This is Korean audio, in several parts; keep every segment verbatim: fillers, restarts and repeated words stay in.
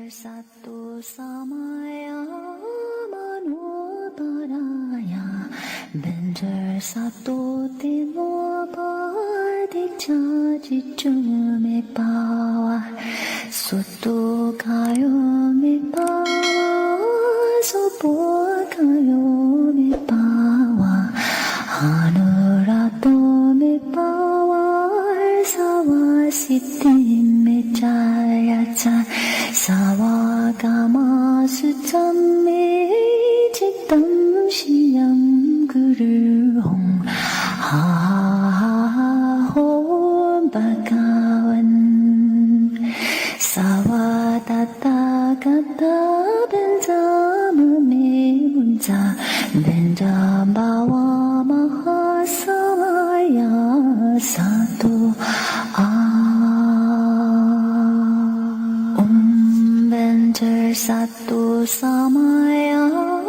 Satu samaya manoparaya Benjar satu tino pardik chaji chume pawa Sutu kayo me pawa Sopo kayo me pawa Hanurato me pawa Sawa siti me jaya cha Sawa gama sutam me chitam shiyam guru hong ha ha hom bhagavan Sawa tata kata benjama me munja benjam bawa mahasamaya satu Satu samaya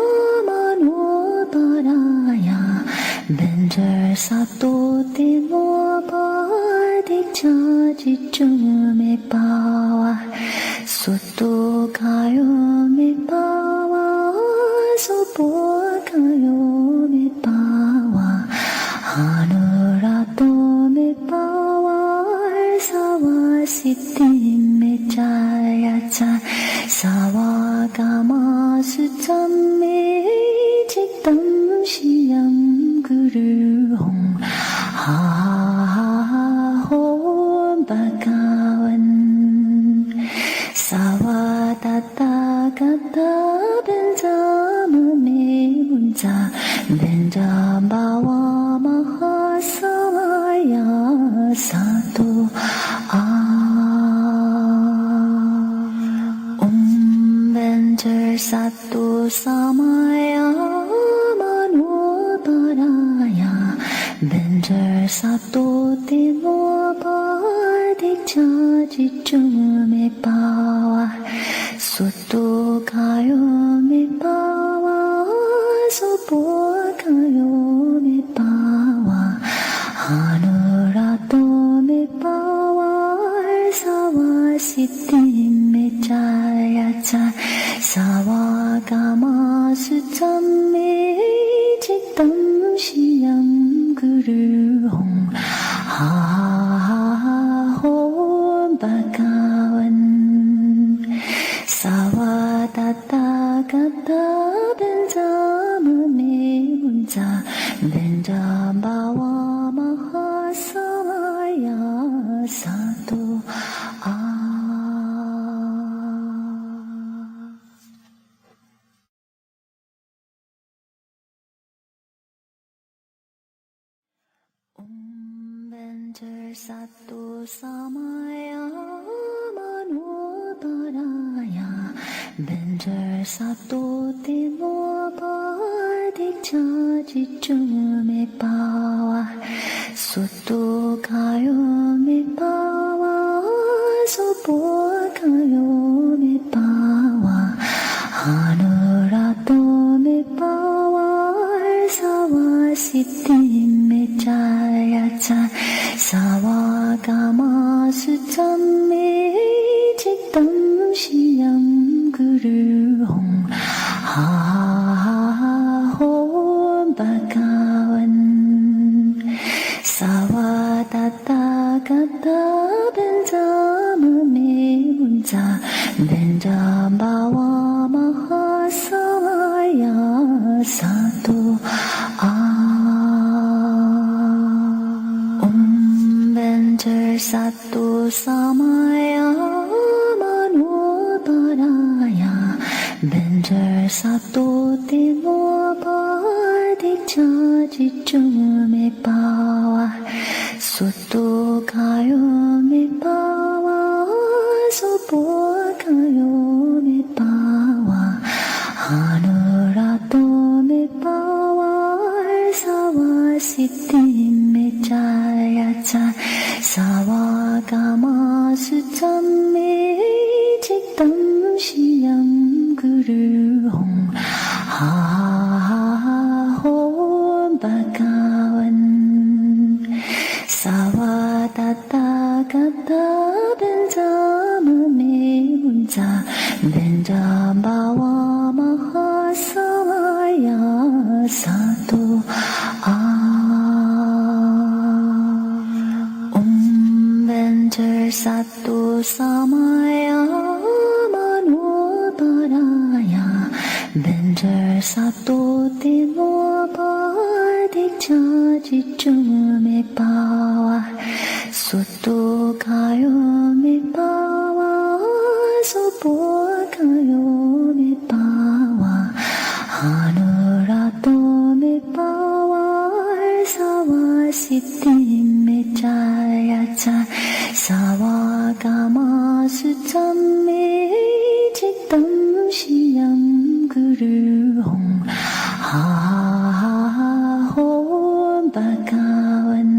manoparaya Benjar satu tino pardik chaji chume pawa Sutu kayo me pawa Sopo kayo me pawa Hanurato me pawa Sawa siti me jaya cha Sawa gama sutam me chitam shiyam guru hong ha ha hom bhagavan Sawa tata kata benjama me munja benjam bawa mahasamaya satu Satu samaya manoparaya Benjar satu tino pardik chaji chume pawa Sutu kayo me pawa Sopo kayo me pawa Hanurato me pawa Sawa siti me jaya cha Sawa gama sutam me chitam shiyam guru hong ha ha hom bhagavan Sawa tata kata benjama me munja benjam bawa mahasamaya satu Benjar satu samaya manoparaya Benjar satu tino pardik chaji chume pawa Sutu kayo me pawa Sopo kayo me pawa Hanurato me pawa Sawa siti me jaya cha Sawa gama sutam me chitam shiyam guru hong ha ha hom bhagavan Sawa tata kata benjama me munja benjam bawa mahasamaya satu Satu samaya manoparaya Benjar satu tino pardik chaji chume pawa Sutu kayo me pawa Sopo kayo me pawa Hanurato me pawa Sawa siti me jaya cha Sawa gama sutam me chitam shiyam guru hong ha ha hom bhagavan Sattu Samaya Manoparaya Benjar Sattu Tinopadik Chajichume Pawa Suttu Kayome Pawa Sopo Kayome Pawa Hanuratome Pawa Sawa Siddhime Jayata Sawa Gama Sutame Chittam Shiyam Guru Hong Ha Ha Hom Bhagavan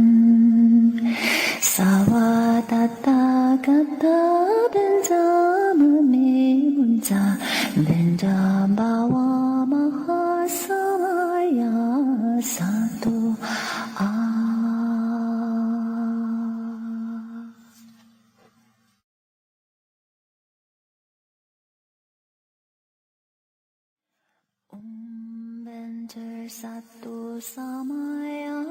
Sawa Tathagata Benjamane Munja Benjambawa Mahasamaya Sato A Benjar Sattu Samaya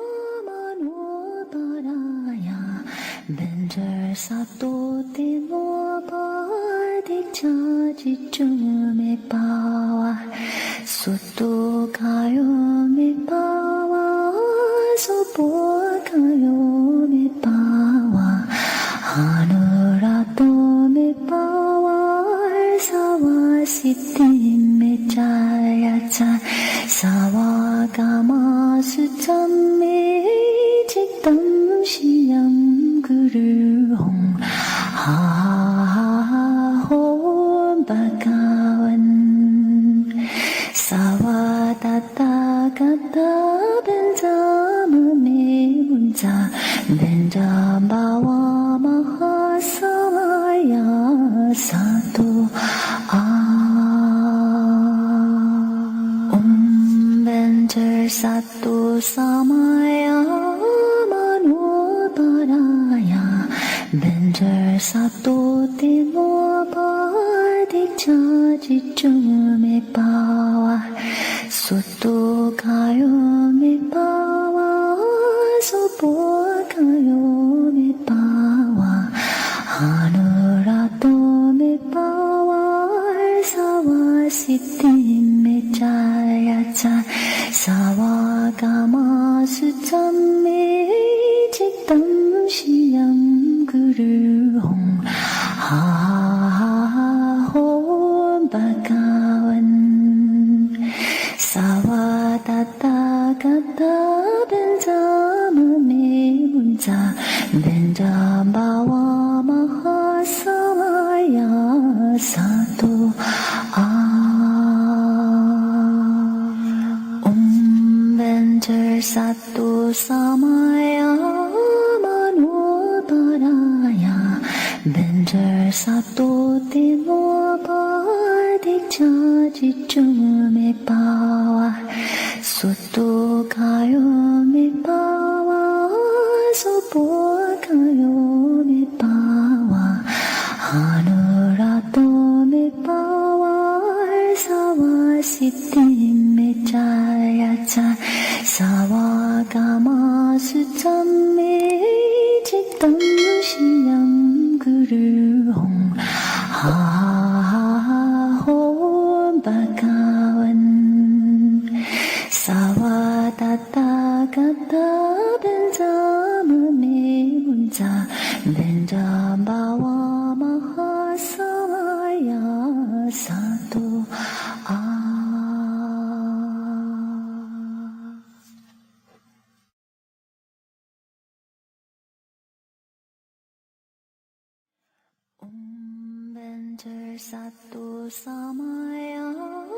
Manoparaya Benjar Sattu Tinopadik Chajichume Pawa Suttu Kayome Pawa Sopo Kayome Pawa Hanuratome Pawa Sawa Siddhime Jayata Sawa Gama Sutame Chittam Shiyam Guru Hong Ha Ha Hom Bhagavan Sawa Tathagata Benjamane Munja Benjambawa Mahasamaya Sato Benjar Sattu Samaya Manoparaya Benjar Sattu Tinopadik Chajichume Pawa Suttu Kayome Pawa Sopo Kayome Pawa Hanuratome Pawa Sawa Siddhime Jayata Sawa Gama Sutame Chittam Shiyam Guru Hong Ha Ha Hom Bhagavan Sawa Tathagata Benjamane Munja Benjambawa Mahasamaya Sato A Benjar Sattu Samaya Manoparaya Benjar Sattu Tinopadik Chajichume Pawa Suttu Kayome Pawa Sopo Kayome Pawa Hanuratome Pawa Sawa Siddhime Jayata Sawa Gama Sutame Chittam Shiyam Guru Hong Ha Ha Hom Bhagavan Sawa Tathagata Benjamane Munja Benjambawa Mahasamaya Sato A Benjar Sattu Samaya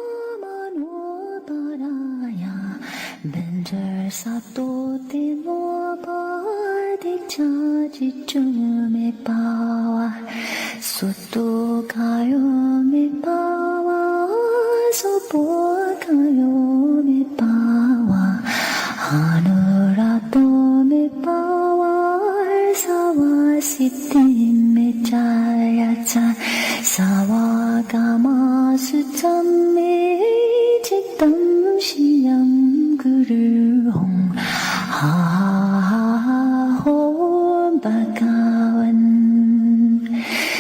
Manoparaya Benjar Sattu Tinopadik Chajichume Pawa Suttu Kayome Pawa Sopo Kayome Pawa Hanuratome Pawa Sawa Siddhime Jayata Sawa Gama Sutame Chittam Shiyam Guru Hong Ha Ha Hom Bhagavan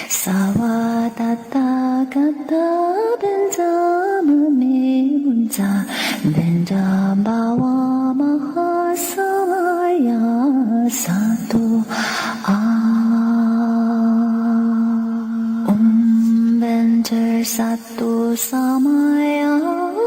sawa tata kata benja mame munja benja bawa mahasamaya satu Om benjer satu samaya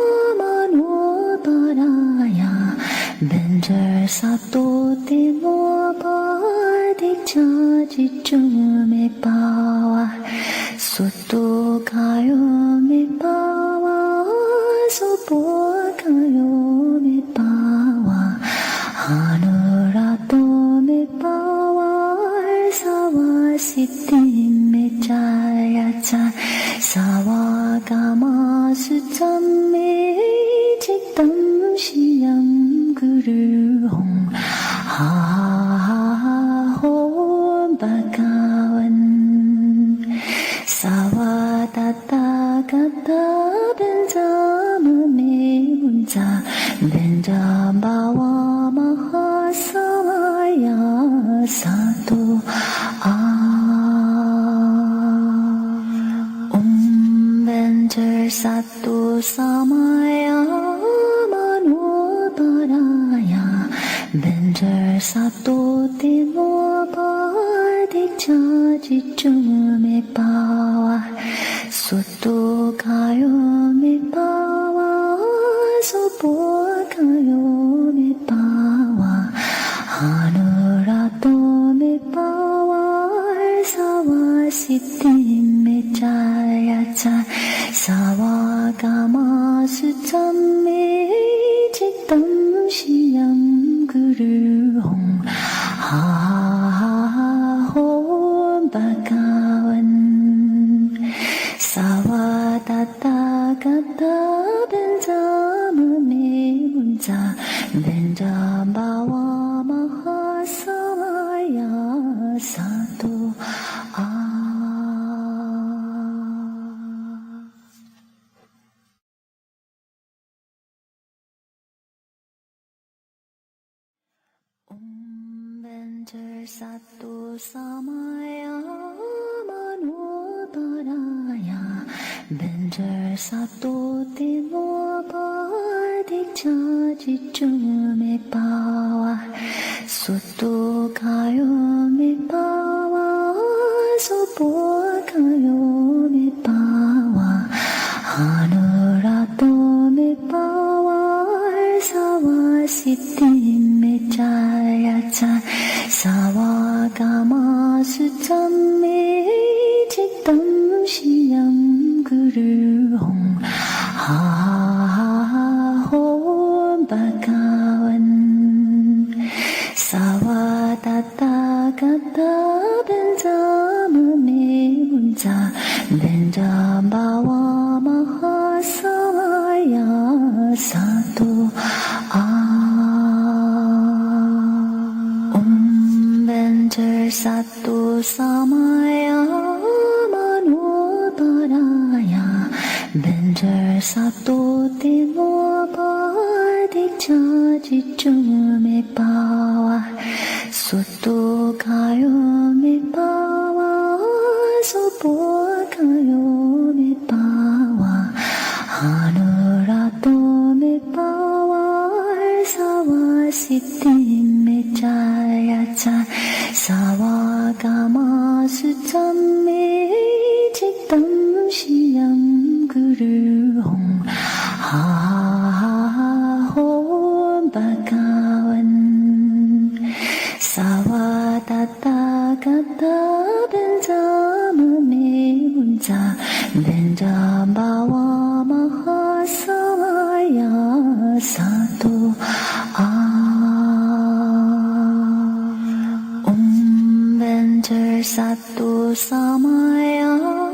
manoparaya benjer satu tinopadik cacicume pawa sutu kayo me pawa supo kayo me pawa hanurato me pawa sawa siddhi me jaya cha sawa kama sutam me chittam shiyam guru hong ha ha hom bhagavan sawa tata kata benja mame munja benja bawa mahasamaya satu Om benjer satu samaya manoparaya benjer satu tinopadik cacicume pawa sutu kayo me pawa supo kayo me pawa hanurato me pawa sawa siddhi me jaya cha sawa kama sutam me chittam shiyam guru hong ha ha hom bhagavan sawa tata kata benja mame munja benja bawa mahasamaya satu Om benjer satu samaya manoparaya benjer satu tinopadik cacicume pawa sutu kayo me pawa supo kayo me pawa hanurato me pawa sawa siddhi me jaya cha sawa kama sutam me chittam shiyam guru hong ha ha hom bhagavan sawa tata kata benja mame munja benja bawa mahasamaya satu Om benjer satu samaya manoparaya benjer satu tinopadik cacicume pawa sutu kayo me pawa supo kayo me pawa hanurato me pawa sawa siddhi me jaya cha sawa kama sutam me chittam shiyam guru hong ha ha hom bhagavan sawa tata kata benja mame munja benja bawa mahasamaya satu Om benjer satu samaya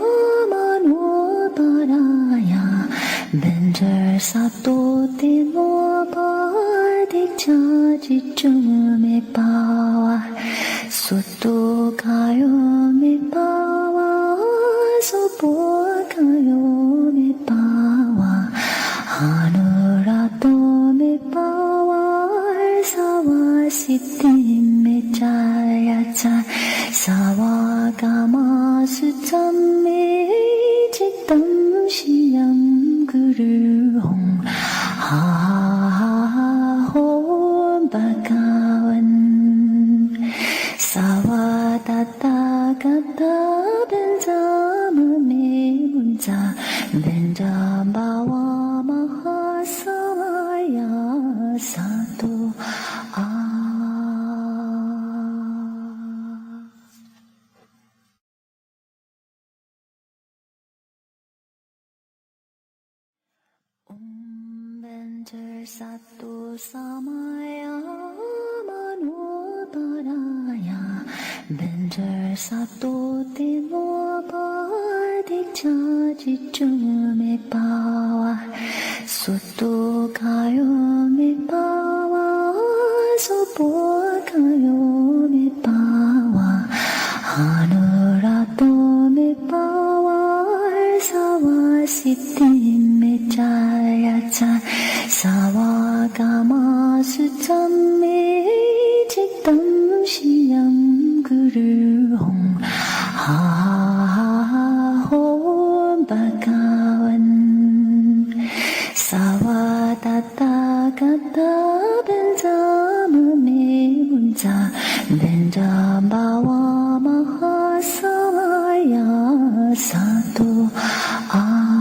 manoparaya benjer satu tinopadik cacicume pawa sutu kayo me pawa supo kayo me pawa hanurato me pawa sawa siddhi me jaya cha sawa kama suta Benjamame Munja Benjambawa Mahasamaya Satu A Om Benjer Satu Samaya Manoparaya Benjer Satu Tinopadik Chajichume Pawa Sutu Kayome Pawa Sopo Kayome Pawa Hanuratome Pawa Sawa Siddhime Jayachan Sawagama Suchamme Chittam Shiyam Guru Hong Ha Ha Hom Bhagavan Savatata Gata Benjamame Munja Benjambawa Mahasamaya Satu A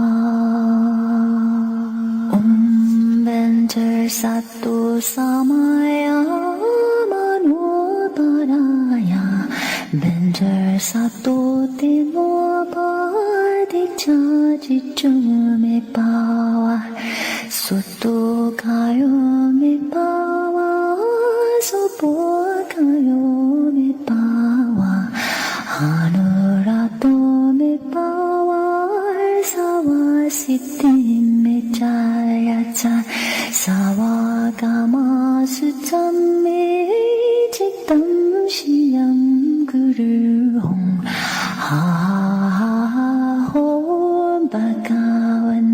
Benjer Satu Samaya Manoparaya Benjer Satu Tinopadik Chajichume Pawa Sutu Kayome Pawa Sopo Kayome Pawa Hanuratome Pawa Sawa Siddhime Jayachan Sawagama Suchamme Chittam Shiyam Guru Hong Ha Ha Hom Bhagavan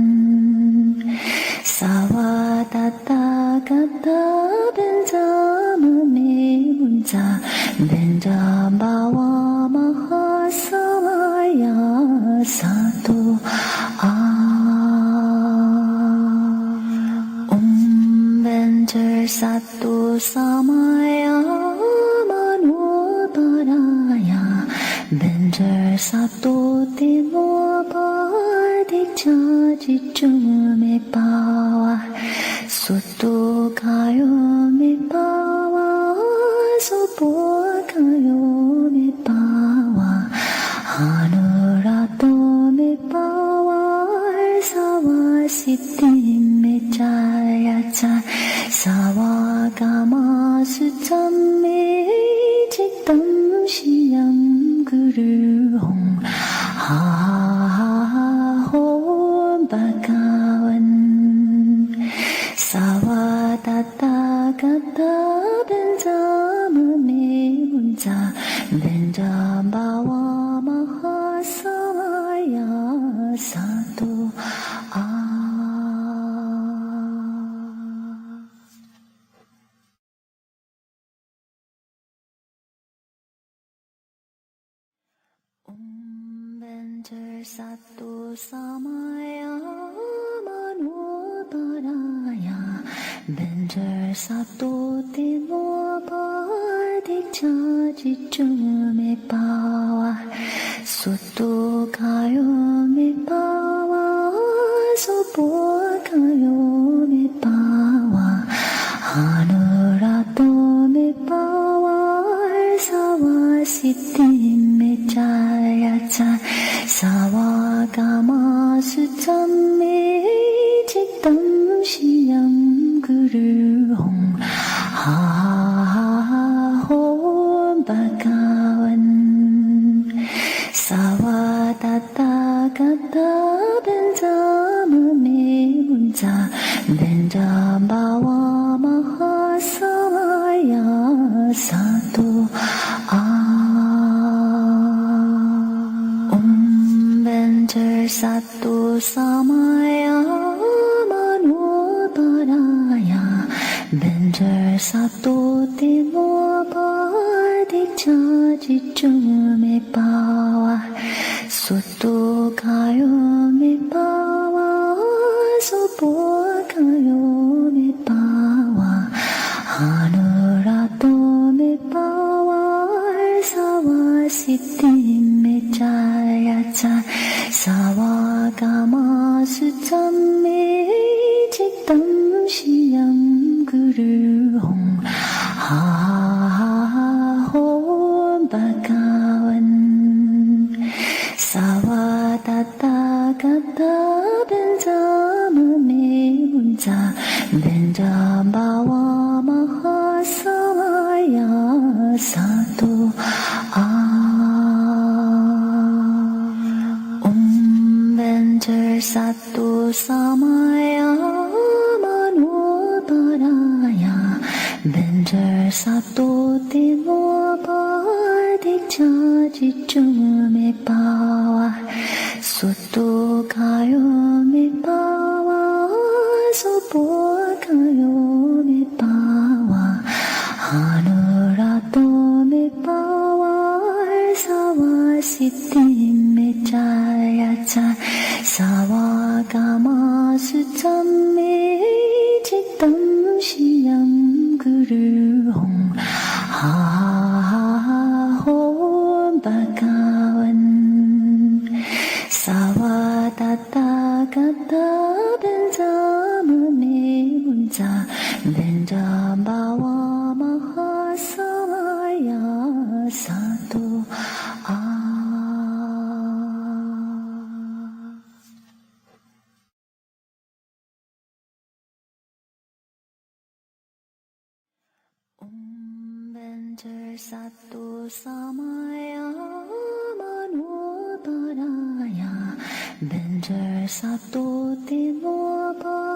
Savatata Gata Benjamame Munja Benjambawa Mahasamaya Satu A Benjer Satu Samaya Manoparaya Benjer Satu Tinopadik Chajichume Pawa Sutu Kayome Pawa Sopo Kayome Pawa Hanuratome Pawa Sawa Siddhime Jayachan Sawagama Suchamme Chittam Shiyam Guru Hong Ha Ha Hom Bhagavan Savatata Gata Benjamame Munja Benjambawa Mahasamaya Satu A Benjer Satu Samaya Manoparaya Benjer Satu Tinopadik Chajichume Pawa Sutu Kayome Pawa Sopo Kayome Pawa Hanuratome Pawa Sawa Siddhime Jayachan Sawagama Suchamme Chittam Shiyam Guru Hong Ha Ha Hom Bhagavan Savatata Gata Benjamame Munja Benjambawa Mahasamaya Satu A Benjer Satu Samaya Manoparaya Benjer Satu Tinopadik Chajichume Pawa Sutu Kayome Pawa Sopo Kayome Pawa Hanuratome Pawa Sawa Siddhime 사와가마 수참메 직담 시양 구르홍 하하혼 바가원 사와다타가타 벤자마메 문자 벤자바와 마하사와야 사도 사또 사마야 마노바라야 벤절 사또 테노바 딕차지쯤에 빠와 소또 가요메 빠와 소보가요메 빠와 하누라토메 빠와 사와시티메 짜야짜 사와가마 수참메 직담 시양 구르홍 하하혼 바가원 사와다타가타 벤자마메 문자 벤자바와 마하사와야 사도 사또 사마야 마노바라야 벤절 사또 테노바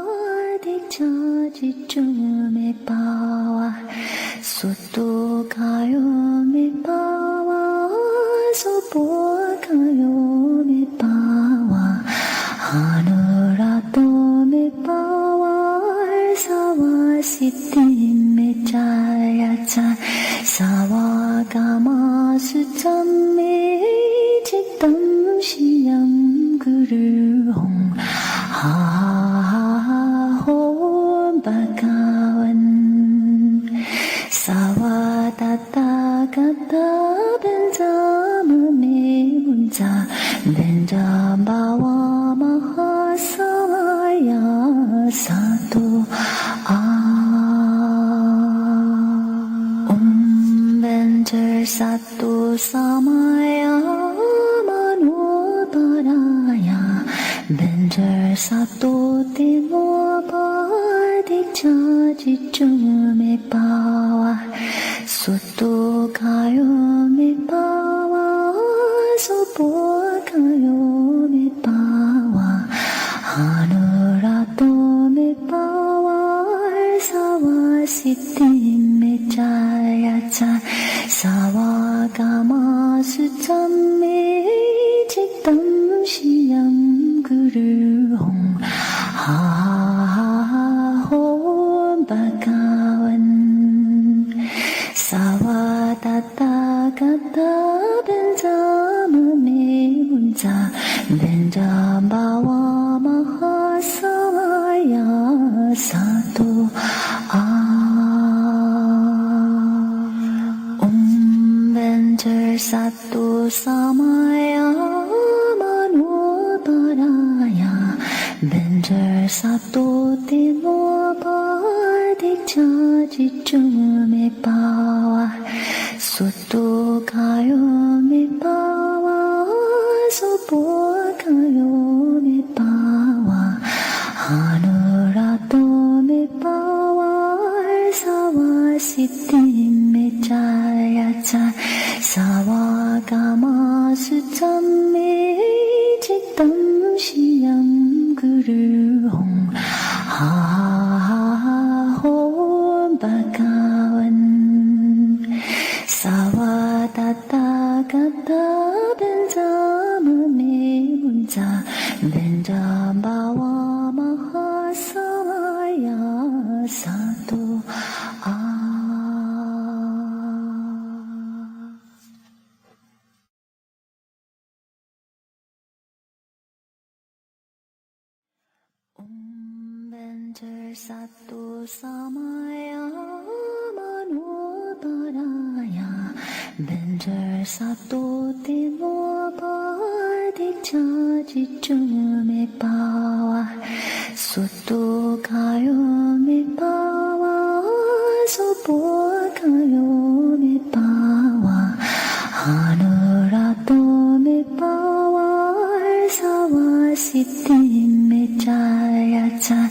딕차지쯤에 빠와 소또 가요메 빠와 소보가요메 빠와 하누라토메 빠와 사와시티메 짜야짜 사와가마 수참메 직담 시양 구르홍 하하혼 바가원 사와다타가타 벤자마메 문자 벤자바와 마하사와야 사도 사또 사마야 마노바라야 벤절 사또 테노바 딕차지쯤에 빠와 소또 가요메 빠와 소보가요메 빠와 하누라토메 빠와 사와시티메 짜야짜 사와가마 수참메 직담 시양 구르홍 하하혼 바가원 사와다타가타 벤자마메 문자 벤자바와 마하사와야 사도 사또 사마야 마노바라야 벤절 사또 테노바 딕차지쯤에 빠와 소또 가요메 빠와 소보가요메 빠와 하누라토메 빠와 사와시티메 짜야짜 사와가마 수참메 직담 시양 구르홍 하하혼 바가원 사와다타가타 벤자마메 문자 벤자바와 마하사와야 사도 사또 사마야 마노바라야 벤절 사또 테노바 딕차 지쯤에 바와 소토가요메 바와 소보가요메 바와 하누라도메 바와 사와시티메 자야자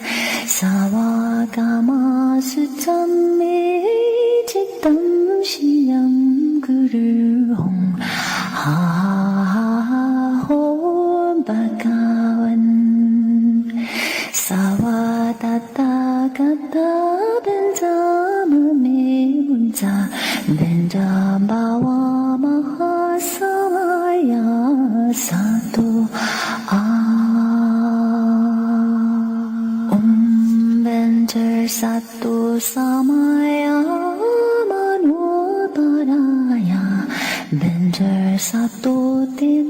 사와가마수참메 직담시양 그르홍 하하홈 바가원 사와다타가타 벤자마메 문자 벤자바와 마하사와야 사토 아 옴벤절 사토 사마야 마노바라야 벤절 사토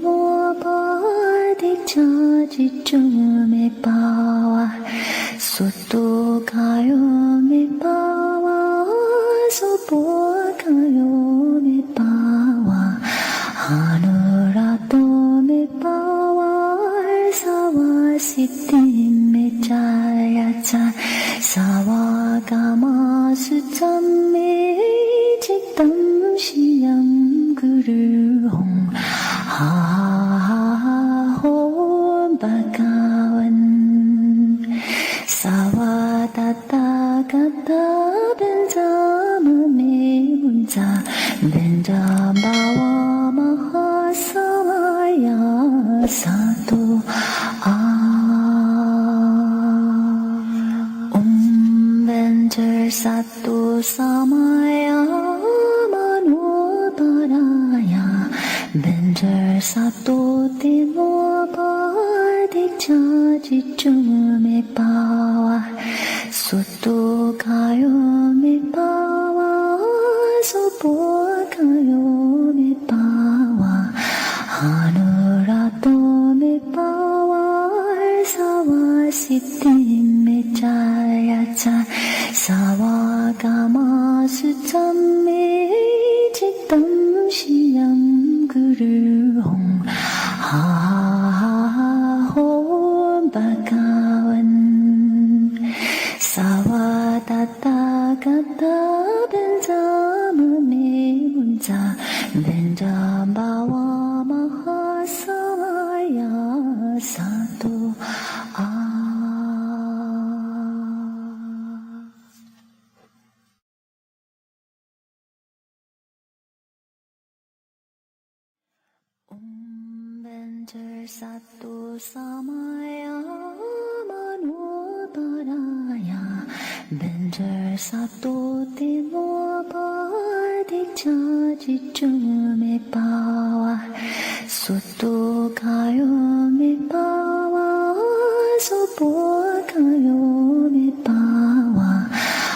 테노바딕 차지쯤에 바와 소토가요메 바와 소보가요메 바와 하누라도메 바와 사와시티메 자야자 사와가마수참메 직담시양 그르홍 하하홈 바가원 사와다타가타 벤자마메 문자 벤자바와 마하사와야 사토 아 옴벤절 사토 사마야 마노바라야 벤절 사토 테노바딕 차지쯤에 바와 소토가요메 바와 소보가요메 바와 하누라도메 바와 사와시티메 자야자 사와가마수참메 직담시양 그르홍 하하홈 바가원 사와다타가타 벤자마메 문자 벤자바와 마하사와야 사토 아 옴벤절 사토 사마야 마노바라야 벤절 사토 테노바딕 차지쯤에 바와 소토가요메 바와 소보가요메 바와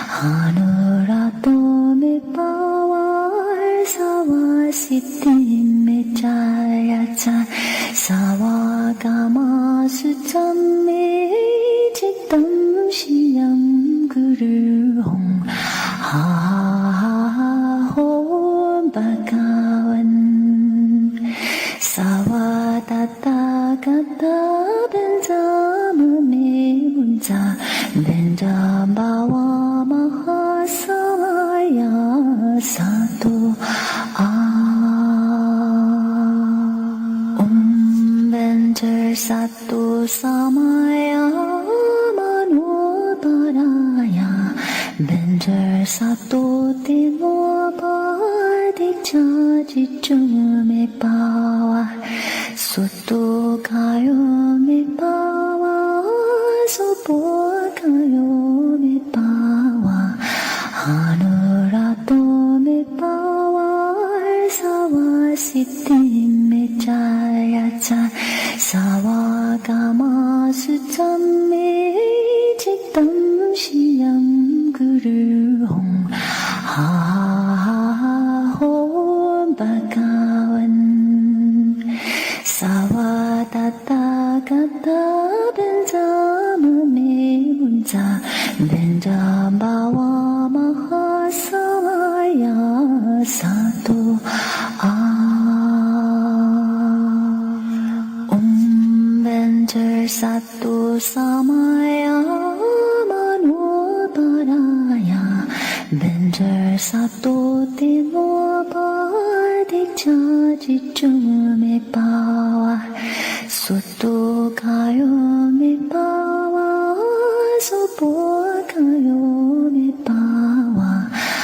하누라도메 바와 사와시티메 자야자 사와가마수참메 직담시양 그르홍 하하홈 바가원 사와다타가타 벤자마메 문자 벤자바와 마하사와야 사토 아 옴벤절 사토 사마야 마노바라야 벤절 사토 테노바딕 차지쯤에 바와 소토가요메 바와 소보가요메 바와 하누라도메 바와 사와시티메 자야자 사와가마수참메 직담시양 그르홍 하하홈 바가원 사와다타가타 벤자마메 문자 벤자바와 마하사와야 사토 아 Satu samaya manobaraya Benjar satu tino bardik chaji chume pawa Sutu kayo me pawa Sopo kayo me pawa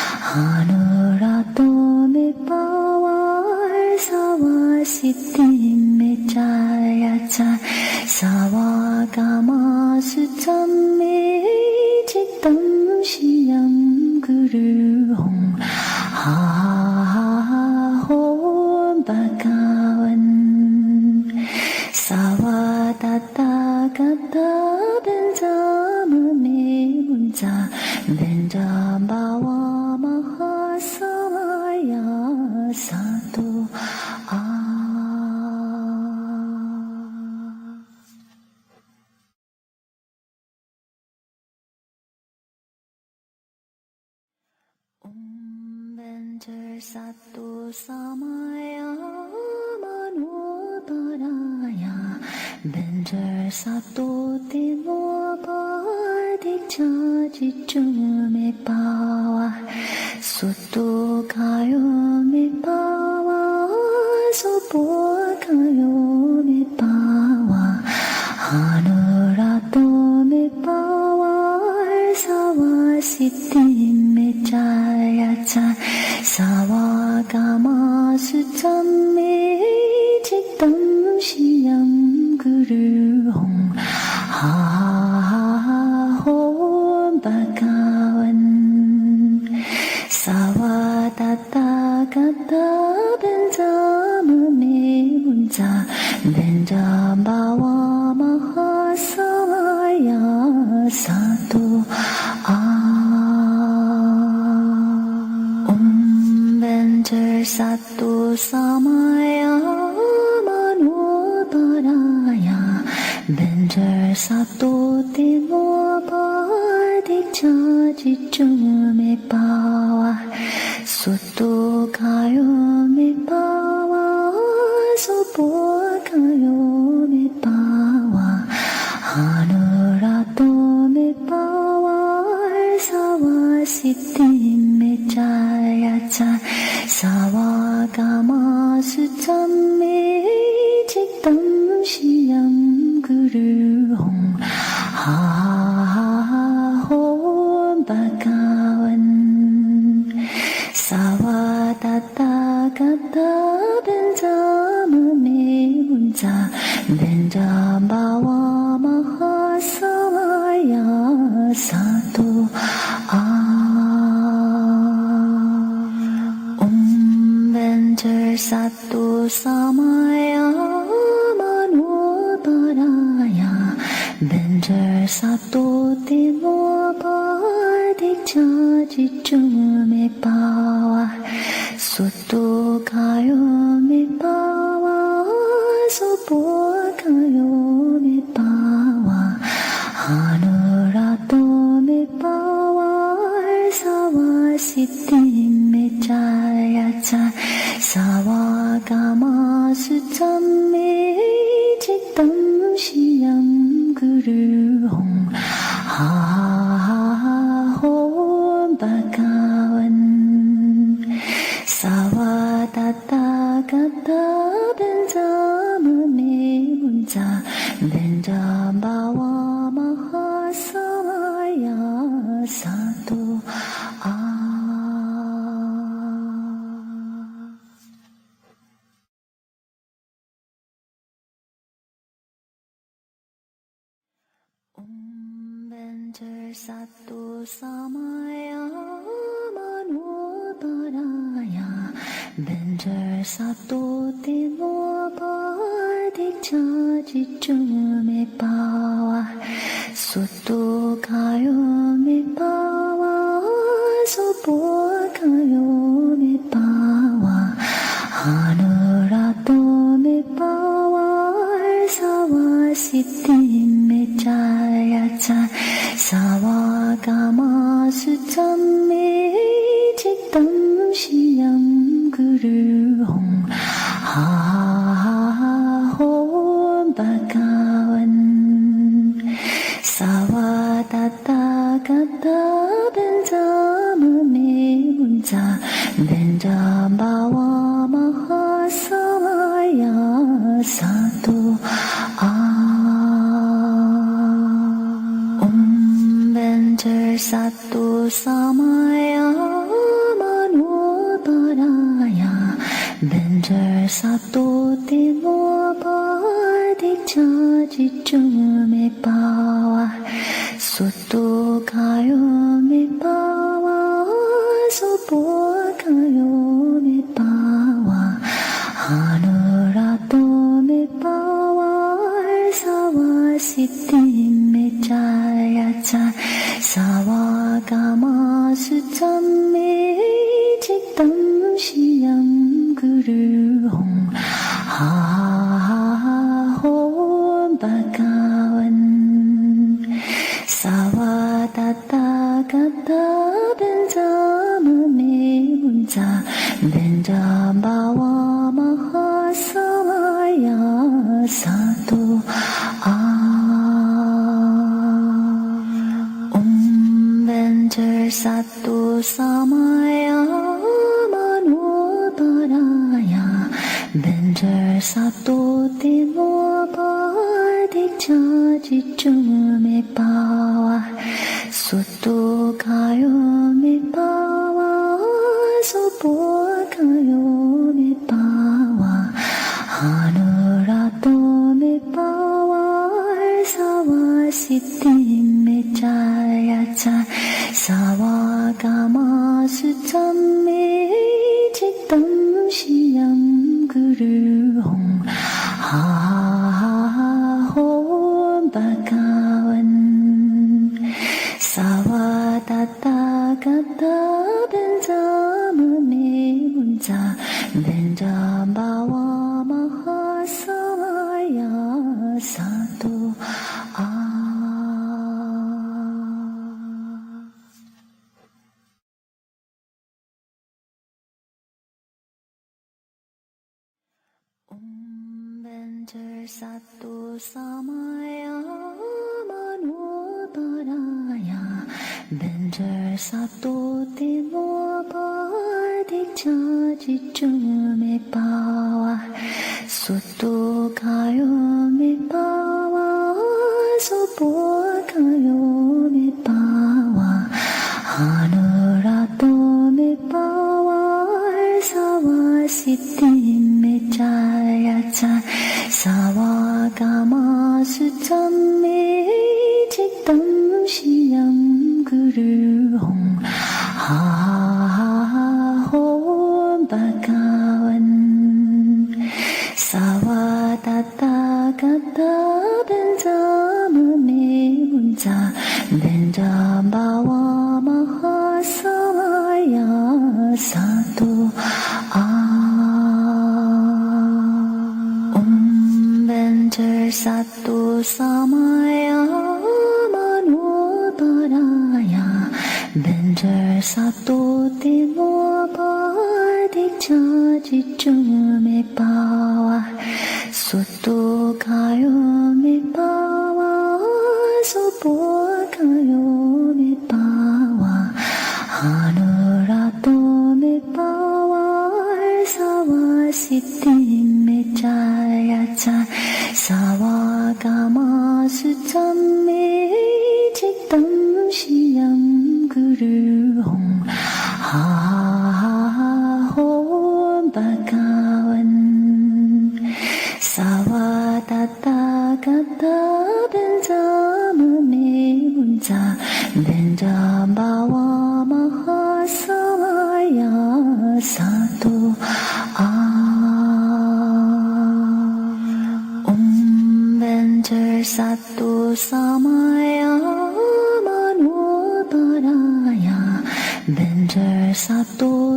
Hanurato me pawa Sawa siti me jaya jaya Sawa gama sutamme Jiktam shiyam guru hong Ha ha ha hom bhagavan Sawa tata kata benjama me munja Benjam bawa mahasamaya satu Benjar satu samaya manobaraya Benjar satu tino bardik chaji chume pawa Sutu kayo me pawa Sopo kayo me pawa Hanurato me pawa Sawa siti me jaya jaya Sawa gama sutamme Jiktam shiyam guru hong Ha ha ha hom bhagavan Sawa tata kata benjama me munja Benjam bawa mahasamaya satu Benjar satu samaya manobaraya Benjar satu tino bardik chaji chume pawa Sutu kayo me pawa Sopo kayo me pawa Hanurato me pawa Sawa siti me jaya jaya Sawa gama sutamme Jiktam shiyam guru hong Ha ha ha hom bhagavan Sawa tata kata benjama me munja Benjam bawa mahasamaya satu Benjar satu samaya manobaraya Benjar satu tino bardik chaji chume pawa Sutu kayo me pawa Sopo kayo me pawa Hanurato me pawa Sawa siti me jaya jaya Sawa gama sutamme Jiktam shiyam guru hong Ha ha ha hom bhagavan Sawa tata kata benjama me munja Benjam bawa mahasamaya satu Benjar satu samaya manobaraya Benjar satu tino bardik chaji chume pawa Sutu kayo me pawa Sopo kayo me pawa Hanurato me pawa Sawa siti me jaya jaya Sawa gama sutamme Jiktam shiyam guru hong Ha ha ha hom bhagavan 다다 벤자마메 문자 벤자바와 마하사마야 사토 아 옴 벤절 사토 사마야 마노바라야 벤절 사토 테노바딕 차지쯤에 빠와 소토 가요메 빠와 소보 가요메 빠와 하누라토메 빠와 사와 시티메 짜야짜 사와 가마 수참메 직담 시ям 구르홍 하혼 바가원 사와 다다 가다 벤자마메 문자 벤자바와 마하사마야 사토 아 옴 벤절 사토 사마야 마노바라야 벤절 사토 테노바딕 차지쯤에 빠와 소토 가요메 빠와 소보 가요메 빠와 하누라토메 빠와 사와 시티메 짜야짜 사와 가마 수참메 직담 시ям 구르홍 하혼 바가원 사와 다다 가다 벤자마메 문자 벤자바와 마하사마야 사토 아 옴 벤절 사토 사마야 마노바라야 벤절 사토 테노바딕 차지쯤에 빠와 소토 가요메 빠와 소보 가요메 빠와 하누라토메 빠와 사와 시티메 짜야짜 사와 가마 수참메 직담 시ям 구르홍 하혼 바가원 사와 다다 가다 벤자마메 문자 벤자바와 마하사마야 사토 아 옴 벤절 사토 사마야 마노바라야 벤절 사토 테노바딕 차지쯤에 빠와 소토 가요메 빠와 소보 가요메 빠와 하누라토메 빠와 사와 시티메 짜야짜 사와 가마 수참메 직담 시ям 구르홍 하혼 바가원 사와 다다 가다 벤자마메 문자 벤자바와 마하사마야 사토 아 옴 벤절 사토 사마야 마노바라야 벤절 사토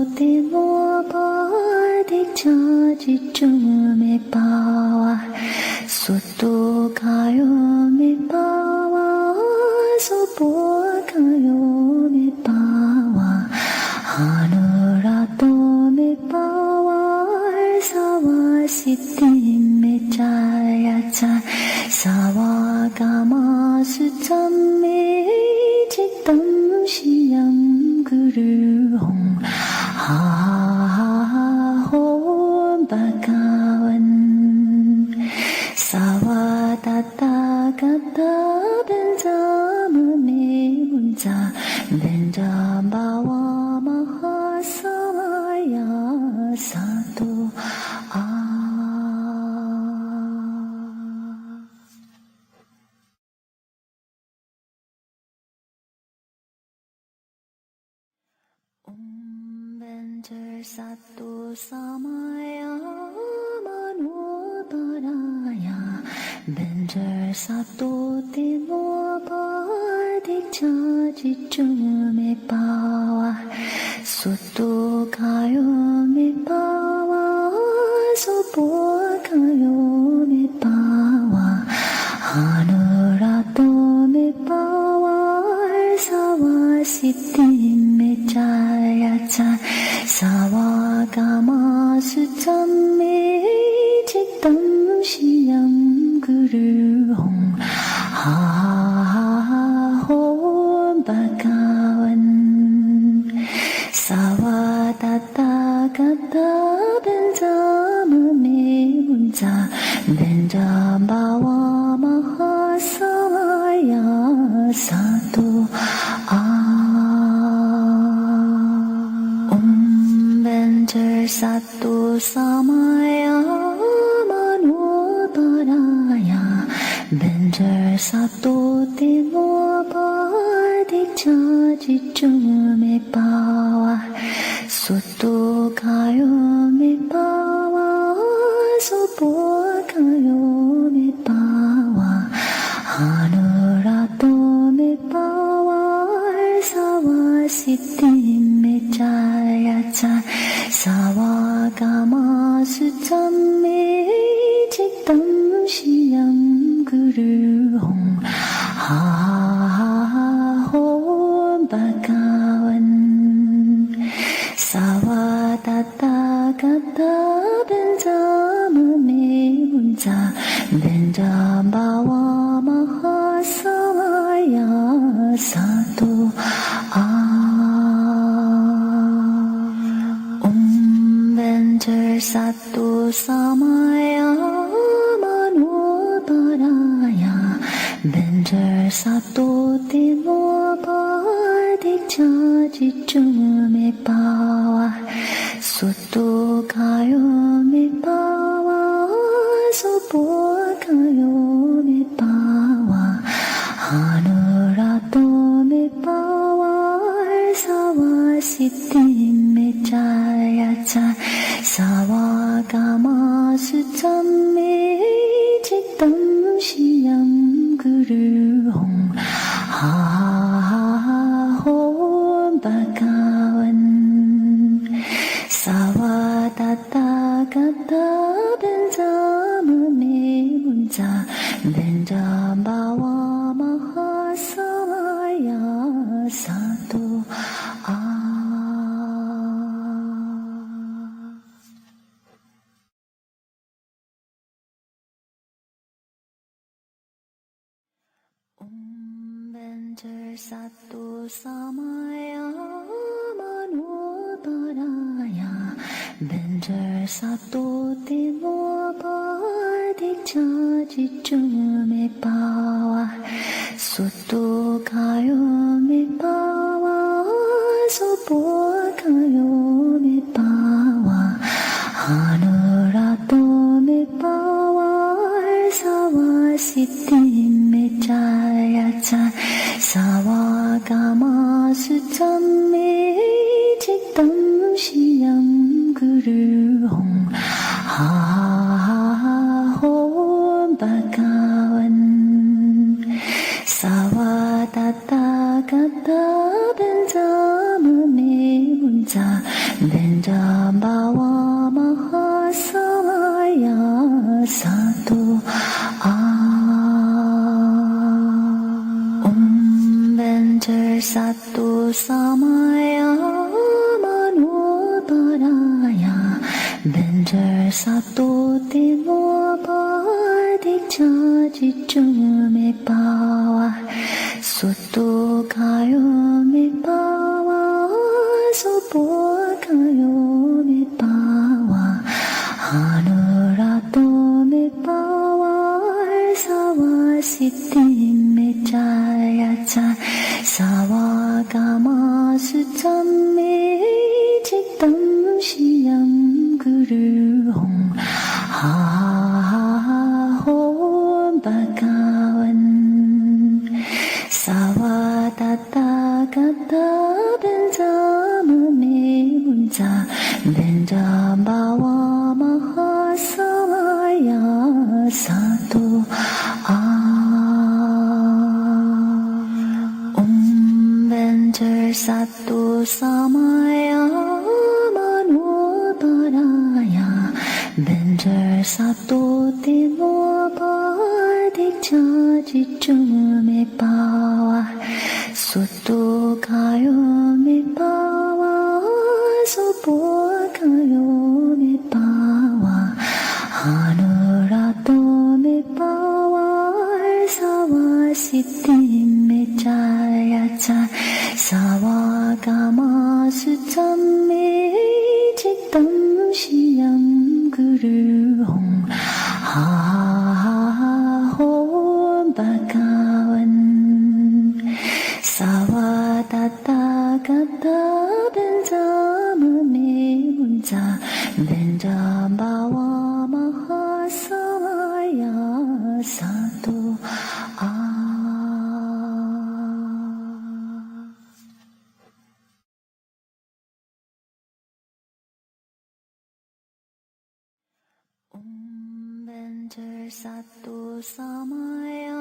테노바딕 차지쯤에 빠와 소토 가요메 빠와 소보 가요메 빠와 하누라토메 빠와 사와 시티메 짜야짜 사와 가마 수참메 직담 사와다타 가타 벤자무니 문자 벤자바와 마하사와야 사토 아 벤절 사토 사마야 마노바라야 벤절 사토 테노바 딕차지쭈메 파와 소토 가요메 파와 소포 가요메 파와 하누라토메 파와 사와시티메 짜야짜 사와가마수참메 직담시양 구르홍 하하혼 바가원 사와다타 가타 벤자무니 문자 벤자바와 마하사와야 사토 아 벤절 사토 사마야 마노바라야 벤절 사토 테노바 딕차지쭈메 파와 소토 가요메 파와 소포 가요메 파와 하누라토메 파와 사와시티메 짜야짜 사와가마수참메 직담시양 구르홍 하하혼 바가원 사와다타 가타 벤자무니 문자 벤자바와 마하사와야 사토 아 벤절 사토 사마야 마노바라야 벤절 사토 테노바 딕차지쭈메 파와 소토 가요메 파와 소포 가요메 파와 하누라토메 파와 사와시티메 짜야짜 사와가마수참메 직담시양 구르홍 하하혼 바가원 사와다타 가타 벤자무니 문자 벤자바와 마하사와야 사토 아 벤절 사토 사마야 마노바라야 벤절 사토 테노바 딕차지쭈메 파와 소토 가요메 파와 소포 가요메 파와 하누라토메 파와 사와시티메 짜야짜 사와가마수참메 직담시양 구르홍 하하혼 바가원 사와다타 가타 벤자무니 문자 벤자바와 마하사와야 사토 아 벤절 사토 사마야 마노바라야 벤절 사토 테노바 딕차지쭈메 파와 소토 가요메 파와 소포 가요메 파와 하누라토메 파와 siddhi me jaya cha savagama sutam me chittam shiyam guru hong ha hom bhagavan savadattagata benjama me munja benjambawa mahasamaya sato a om benjer satu samaya manoparaya benjer satu tinopardik me pawa sutu kayo me pawa sopo kayo me pawa hanurato me pawa sawa siddhi me jaya cha savagama sutam me chittam shiyam guru hong ha hom bhagavan savadattagata benjama me munja benjambawa mahasamaya sato a benjer satu samaya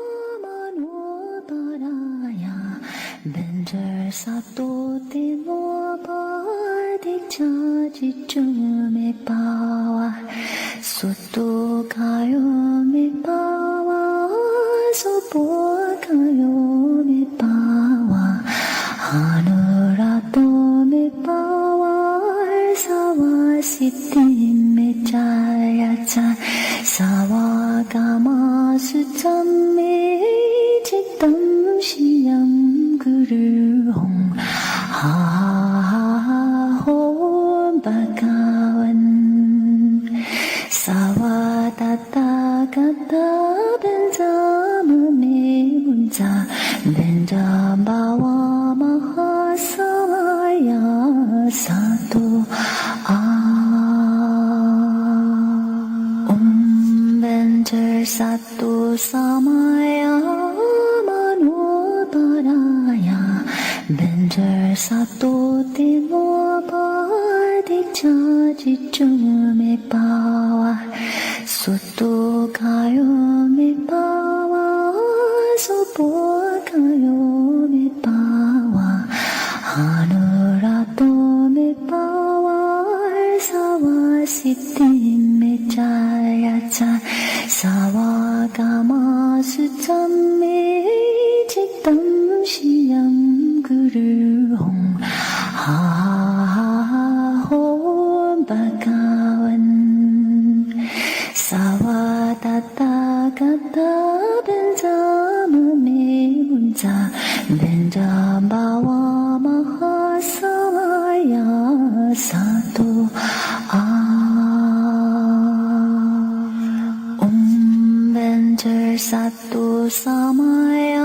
manoparaya benjer satu tinopardik me pawa sutu kayo me pawa sopo kayo me pawa hanurato me pawa sawa siddhi me jaya cha savagama sutam me chittam shiyam guru hong ha hom bhagavan savadattagata benjama me munja benjambawa mahasamaya sato a om benjer satu samaya manoparaya benjer satu tinopardik me pawa sutu kayo me pawa sopo kayo me pawa hanurato me pawa sawa siddhi me jaya cha savagama sutam me chittam shiyam guru hong ha hom bhagavan savadattagata benjama me munja benjambawa mahasamaya sato a om benjer satu samaya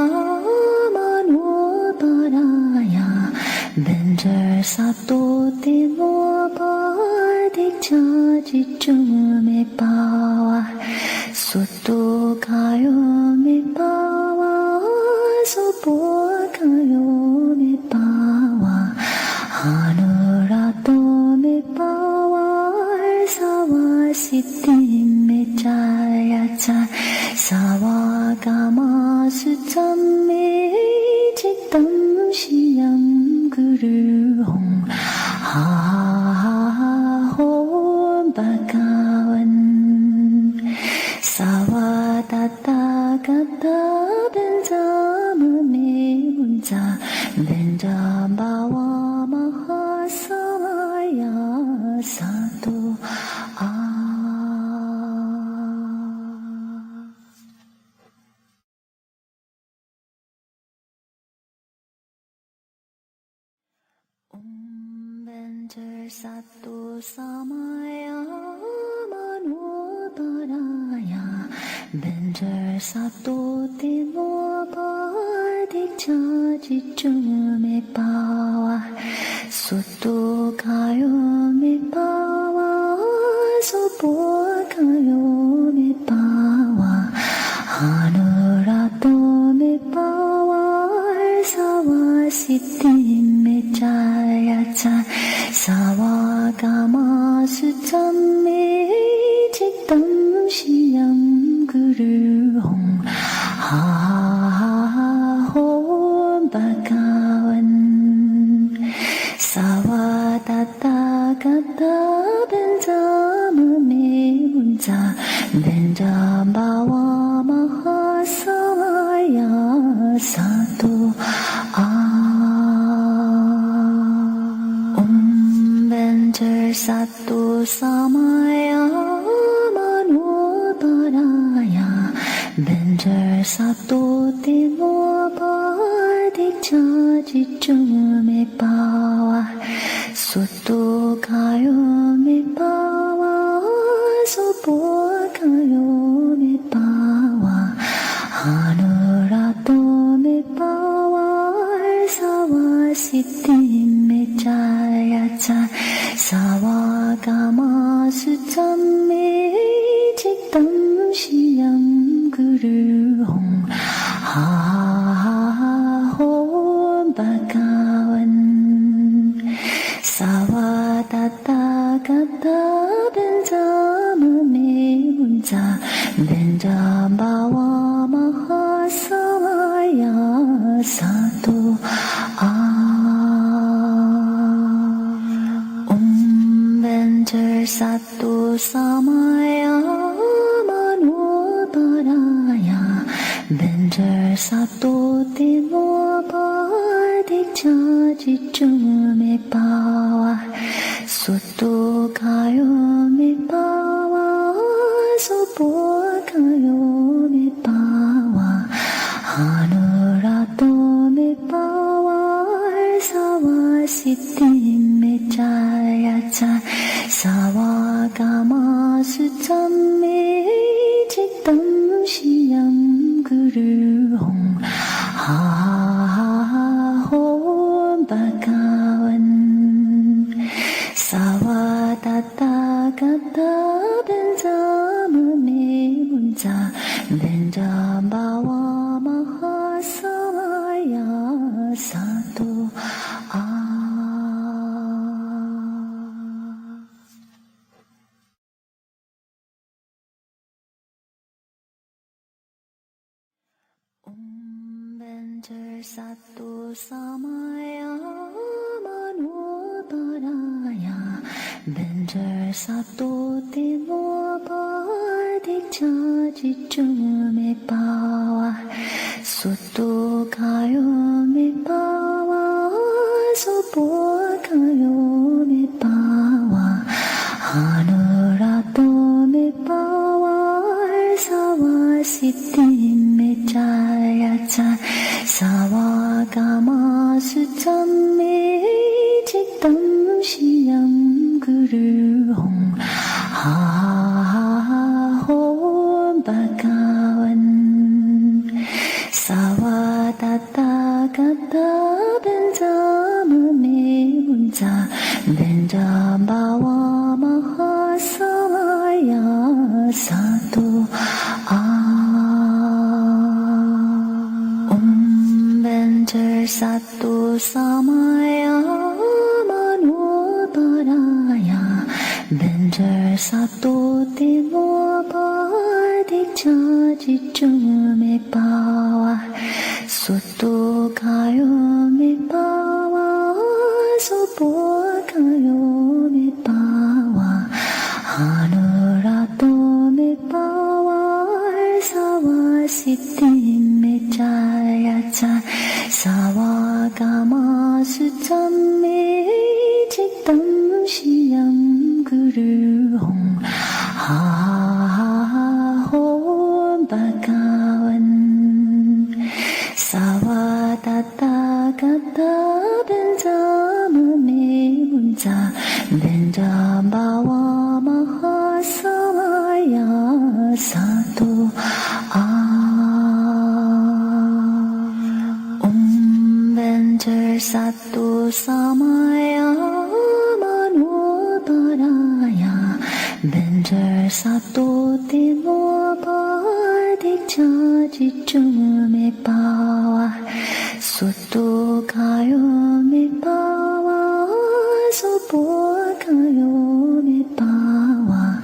manoparaya benjer satu tinopardik me pawa sutu kayo me pawa sopo kayo me pawa hanurato me pawa sawa siddhi me jaya cha savagama sutam me chittam shiyam guru hong ha hom bhagavan savadattagata benjama me munja benjambawa mahasamaya sato a benjer satu samaya manoparaya Benjar satu tino badik chaji chume pawa Sutu kayo me pawa Sopo kayo me pawa Hanurato me pawa Sawa siti me chaya cha Sawa gama sutam me Chitam shiyam Guru Hong Ha Ha Hom Bhagavan Sawa Tata Gata Benjama Me Munja Benjambawa Mahasaya Satu Om Benjar Satu Samaya Benjar satu tino badik chaji chume pawa Sutu kayo me pawa Sopo kayo me pawa Hanurato me pawa Sawa siti me chaya cha Sawa gama sutam me Chitam shiyam Guru Hong Ha Ha Hom Bhagavan Sawa Tata Gata Benjama Me Munja Benjambawa Mahasaya Satu Om Benjar Satu Samaya Benjar satu tino badik chaji chume pawa Sutu kayo me pawa Sopo kayo me pawa Hanurato me pawa Sawa siti me chaya cha Sawa gama sutam me Chitam shiyam Guru Hong Ha Ha Hom Bhagavan Sawa Tata Gata Benjama Me Munja Benjambawa Mahasaya Satu Benjar satu samaya manobaraya Benjar satu tino badik chaji chume pawa Sutu kayo me pawa Sopo kayo me pawa Hanurato me pawa Sawa siti me chaya cha Sawa gama sutam me Chitam shiyam Guru Hong Ha Ha Hom Bhagavan Sawa Tata Gata Benjama Me Munja Benjambawa Mahasaya Satu Benjar satu samaya manobaraya Benjar satu tino badik chaji chume pawa Sutu kayo me pawa Sopo kayo me pawa Hanurato me pawa Sawa siti me chaya cha Sawa gama sutam me Chitam shiyam Guru Hong Ha Ha Hom Bhagavan Sawa Tata Gata Benjama Me Munja Benjambawa Mahasaya Satu satu sama yang manobaraya, benjer satu tino bardik cacicume pawa, sutu kayo me pawa, sopo kayo me pawa,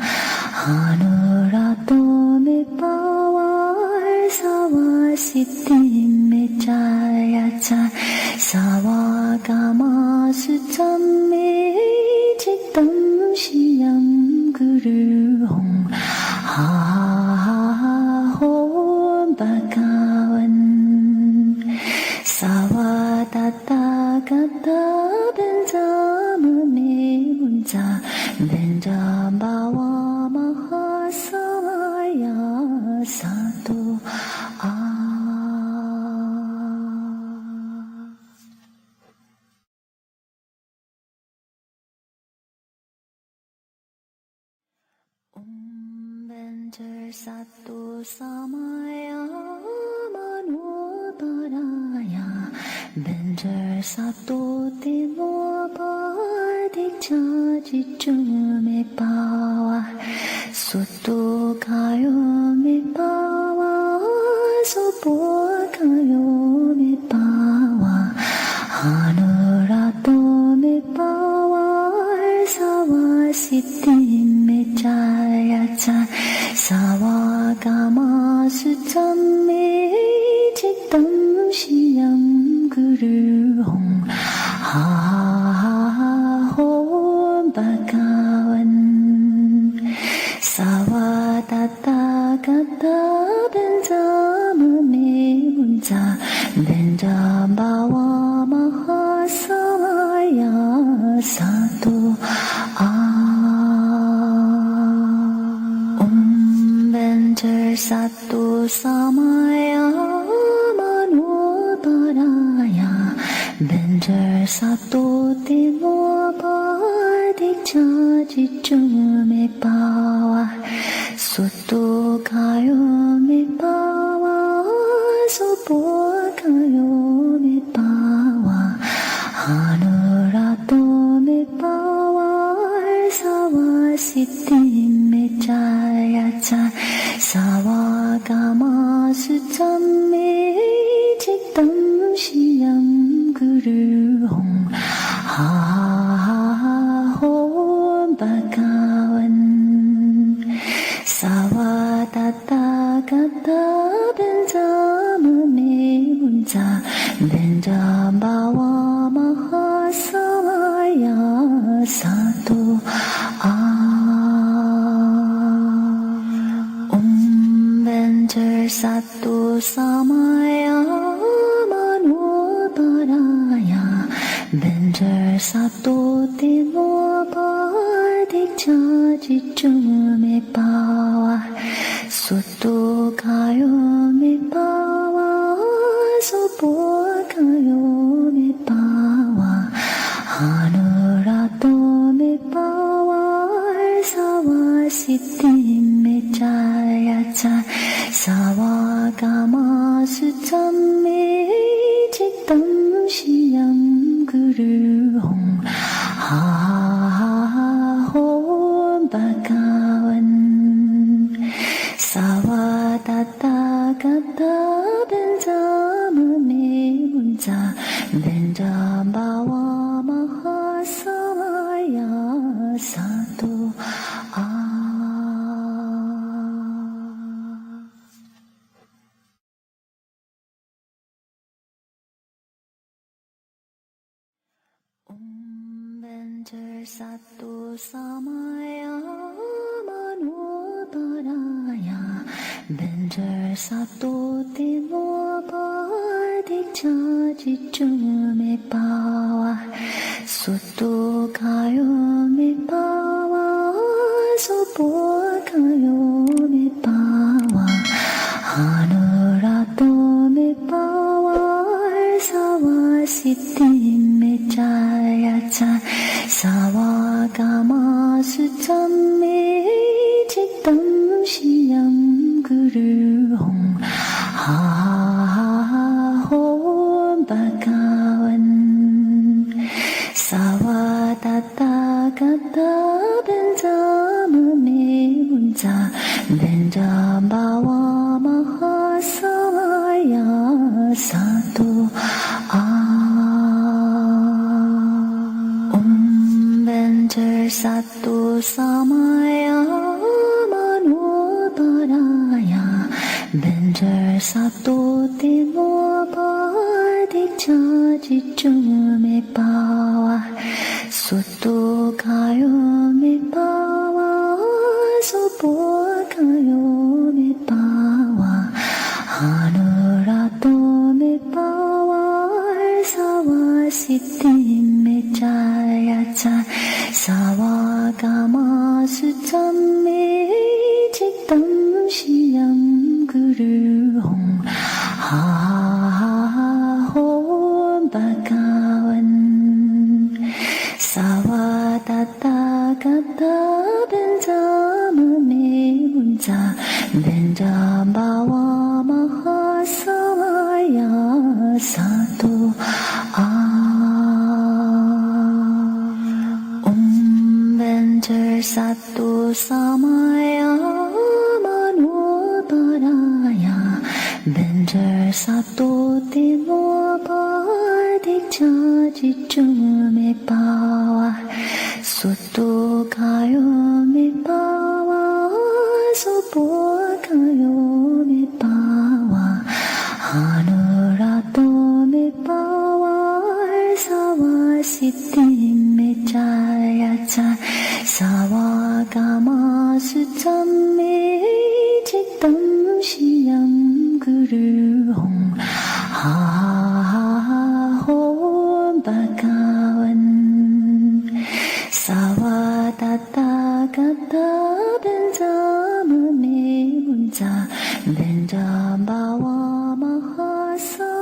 hanurato me pawa, sawa sitim me jaya jaya, sawa gama sutam me jitam shiyam guru hong, ha ha ha hom bakawan, sawa tata kata benjama me munja, benjam bawa mahasaya satu ah. Benjer satu sama yang manobaraya, benjer satu tino bardik cacicume pawa, sutu kayo me pawa, sopo kayo me pawa, hanurato me pawa, sawa sitim me jaya jaya, sawa gama sutam me jitam shiyam guru hong, ha ha ha hom bakawan, sawa tata kata benjama me munja, benjam bawa mahasaya satu ah. Benjer satu sama yang manobaraya, benjer satu tino bardik cacicume pawa, sutu kayo me pawa, sopo kayo me pawa, hanurato me pawa, sawa sitim me jaya jaya, sawa gama sutam me jitam shiyam guru hong, ha ha ha hom bakawan, sawa tata kata benjama me munja, benjam bawa mahasaya satu ah. Benjer satu sama yang manobaraya, benjer satu tino bardik cacicume pawa, sutu kayo me pawa, sopo kayo me pawa, hanurato me pawa, sawa sitim me jaya jaya, sawa gama sutam me jitam shiyam guru hong, ha ha ha hom bakawan, sawa tata kata benjama me munja, benjam bawa mahasaya satu ah. Benjer satu sama yang manobaraya, benjer satu tino bardik cacicume pawa, sutu kayo me pawa, sopo kayo me pawa, hanurato me pawa, sawa sitim me jaya jaya, sawa gama sutam me jitam shiyam guru hong, ha ha ha hom bakawan, Benjar Sato Teno Pardik Chaji Chume Pawa Suto Kayo Me Pawa Sopo Kayo Me Pawa Hanurato Me Pawa Sawa Siddhi Me Jaya Cha Sawa Gama Sutam Me Jiktam Shiyam Guru Hong Ha Ha Hom Bhagavan Sawa Tata Kata Benjama Me Munja Benjam Bawa Mahasawaya Sato Om Benjar Sato Samaya Manoparaya Benjar Sato Teno Pardik Chaji Chume Pawa Suto Kayo Me Pawa Sopo Kayo Me Pawa Hanurato Me Pawa Sawa Siddhi Me Jaya Cha Sawa Gama Sutam Me Jiktam Shiyam Guru Hong Ha Ha Hom Bhagavan Sawa Tata Kata Benjama Me Munja Benjam Bawa Mahasa